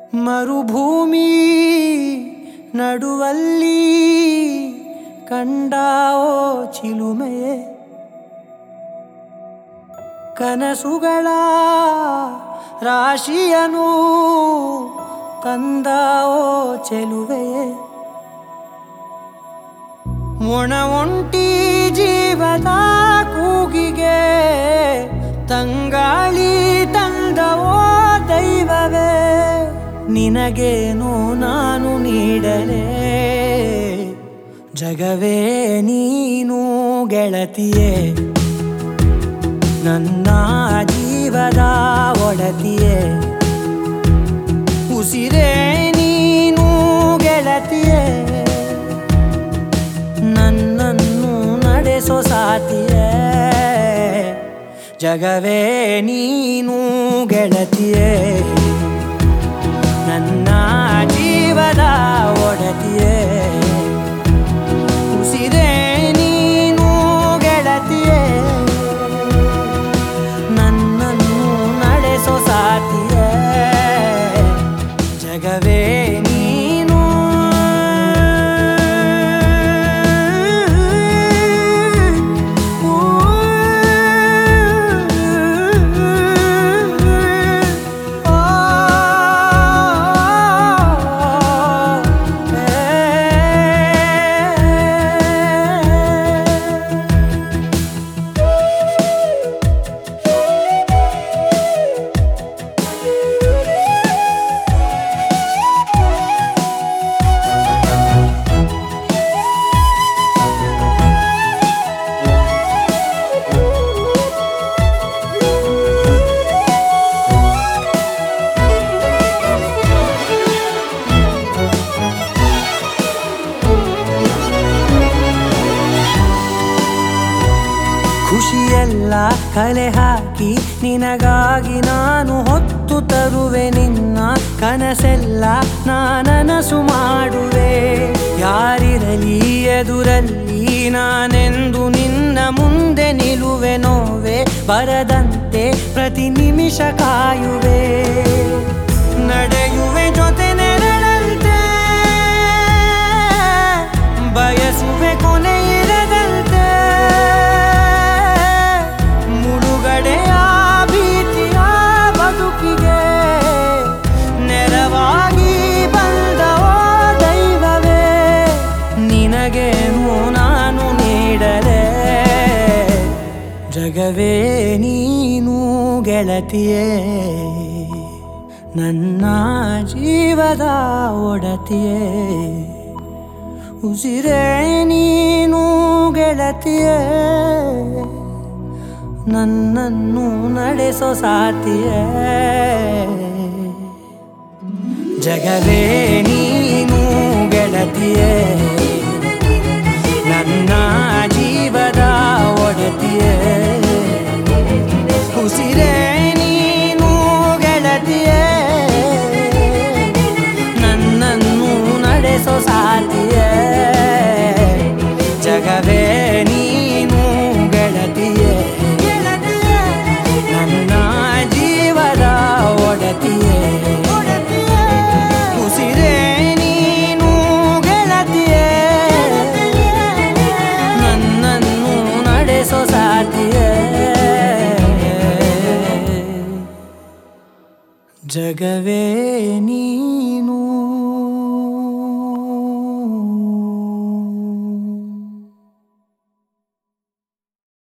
ಮರುಭೂಮಿ ನಡುವಲ್ಲಿ ಕಂಡಾವೋ ಚಿಲುಮೆಯೇ ಕನಸುಗಳ ರಾಶಿಯನು ತಂದಾವೋ ಚೆಲುವೆಯೇ ಒಣ ಒಂಟಿ ಜೀವದ ಕೂಗಿಗೆ ತಂಗಾಳಿ ತಂದವೋ ದೈವವೇ ನಿನಗೇನು ನಾನು ನೀಡಲೇ ಜಗವೇ ನೀನು ಗೆಳತಿಯೇ ನನ್ನ ಜೀವದ ಒಡತಿಯೇ ಉಸಿರೇ ನೀನು ಗೆಳತಿಯೇ ನನ್ನನ್ನು ನಡೆಸೋ ಸಾತಿಯೇ ಜಗವೇ ನೀನು ಗೆಳತಿಯೇ ನನ್ನ ಜೀವದ ಒಡತಿಯೇ ಉಸಿರೇ ನೀನು ಗೆಳತಿಯೇ ನನ್ನನ್ನು ನಡೆಸೋ ಸಾತಿಯೇ ಜಗವೇ ನೀನು ಖುಷಿಯೆಲ್ಲ ಕಲೆ ಹಾಕಿ ನಿನಗಾಗಿ ನಾನು ಹೊತ್ತು ತರುವೆ ನಿನ್ನ ಕನಸೆಲ್ಲ ನಾನನಸು ಮಾಡುವೆ ಯಾರಿರಲಿ ಎದುರಲ್ಲಿ ನಾನೆಂದು ನಿನ್ನ ಮುಂದೆ ನಿಲ್ಲುವೆ ನೋವೆ ಬರದಂತೆ ಪ್ರತಿ ನಿಮಿಷ ಕಾಯುವೆ ನಡೆಯುವೆ ಜೊತೆ ನೆರಳಂತೆ ಬಯಸುವೆ ಕೊನೆ ಇರದಂತೆ ಮುಳುಗಡೆಯ ಭೀತಿಯ ಬದುಕಿಗೆ ನೆರವಾಗಿ ಬಂದವೋ ದೈವವೇ ನಿನಗೇನು ನಾನು ನೀಡಲೇ ಜಗವೇ ನೀನು ಗೆಳತಿಯೇ ನನ್ನ ಜೀವದ ಒಡತಿಯೇ ಉಸಿರೇ ನೀನು ಗೆಳತಿಯೇ ನನ್ನನ್ನು ನಡೆಸೋ ಸಾತಿಯೇ ಜಗವೇ ನೀನು ಗೆಳತಿಯೇ ನನ್ನ ಜೀವದ ಒಡತಿಯೇ ಉಸಿರೇ ನೀನು ಗೆಳತಿಯೇ ನನ್ನನ್ನು ನಡೆಸೋ ಸಾತಿಯೇ ಜಗವೇ ನೀನು ಗೆಳತಿಯೇ ನನ್ನ ಜೀವದ ಒಡತಿಯೇ ಉಸಿರೇ ನೀನು ಗೆಳತಿಯೇ ನನ್ನನ್ನು ನಡೆಸೋ ಸಾತಿಯೇ ಜಗವೇ ನೀನು